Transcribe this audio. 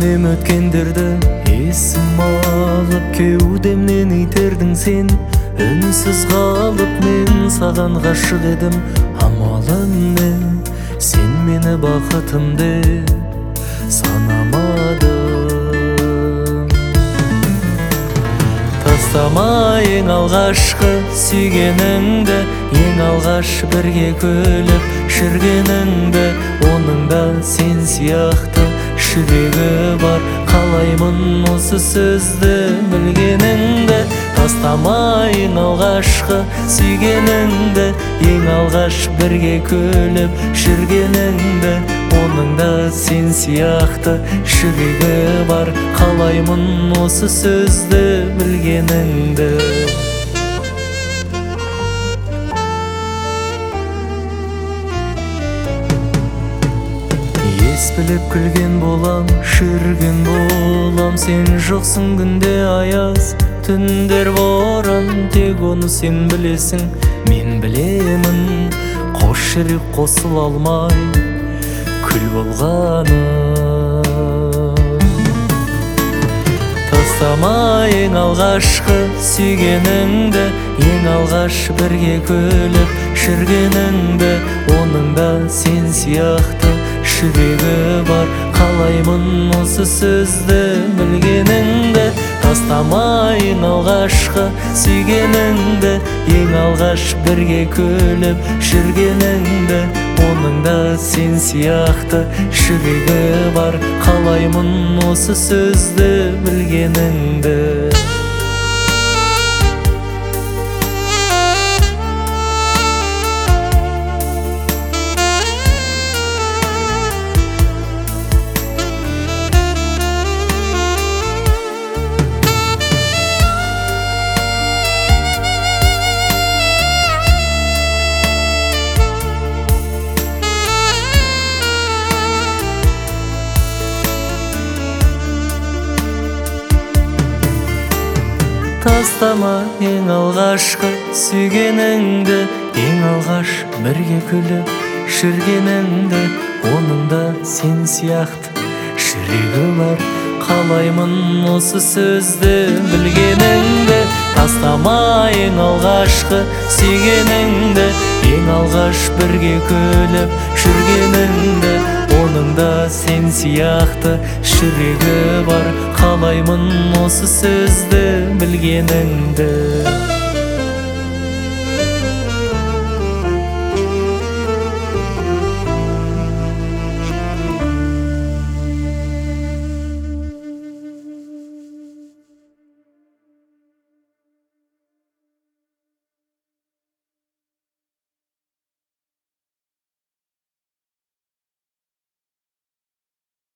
күтінем өткендерді, есім алып кеудемнен итердің сен. Үнсіз қалып мен саған ғашық едім, амалым не? Сен мені бақытым деп санамадың. Тастама ең алғашқы сүйгеніңді, ең алғаш бірге күліп жүргеніңді. Оның да сен сияқты жүрегі бар, қалаймын осы сөзді білгеніңді. Тастама ең алғашқы сүйгеніңді, ең алғаш бірге күліп жүргеніңді. Оның да сен сияқты жүрегі бар, қалаймын осы сөзді білгеніңді. Ес біліп күлген болам, жүрген болам. Сен жоқсың күнде аяз, түндер боран. Тек оны сен білесің, мен білемін. Қош жүрек қосыла алмай күл болғаны. Тастама ең алғашқы сүйгеніңді, ең алғаш бірге күліп жүргеніңді. Оның да сен сияқты жүрегі бар, қалаймын осы сөзді білгеніңді. Тастама ең алғашқы сүйгеніңді, ең алғаш бірге күліп жүргеніңді. Оның да сен сияқты жүрегі бар, қалаймын осы сөзді білгеніңді. Тастама ең алғашқы сүйгеніңді, ең алғаш бірге күліп жүргеніңді. Оның да сен сияқты жүрегі бар, қалаймын осы сөзді білгеніңді. Тастама ең алғашқы сүйгеніңді, ең алғаш бірге күліп жүргеніңді. Оның да сен сияқты жүрегі бар, қалаймын осы сөзді білгеніңді.